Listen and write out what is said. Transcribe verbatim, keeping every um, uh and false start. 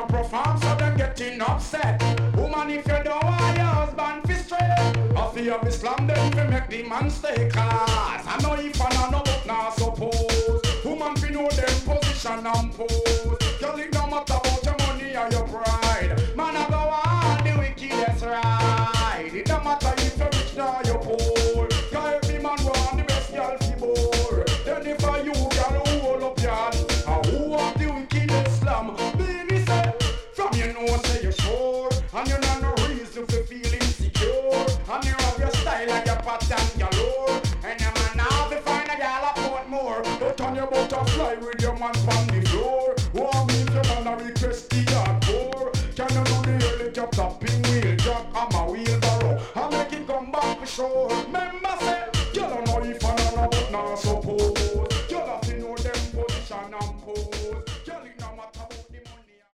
perform, so them getting upset. Woman, if you don't want your husband fi straight, I feel of Islam them fi make the man stay. Cause I know if I know but not suppose. Woman fi know them position and pose. Girl, it don't matter about your money or your pride. Man, I go on the wickedest ride. It don't matter if you're rich or you're poor. Cause every man want the best girl fi bore. Then if I you girl who hold up your hand, and who want the wickedest slam, baby say, from you know say you're sure, and you know no reason for feel insecure, and you have your style like your pattern galore. And your man now be find a girl a port more, but on your butterfly with your man on the floor. Want me if your man a request the hardcore. Can you do the helicopter pin wheel jack? I'm a wheelbarrow, I make it come back for sure.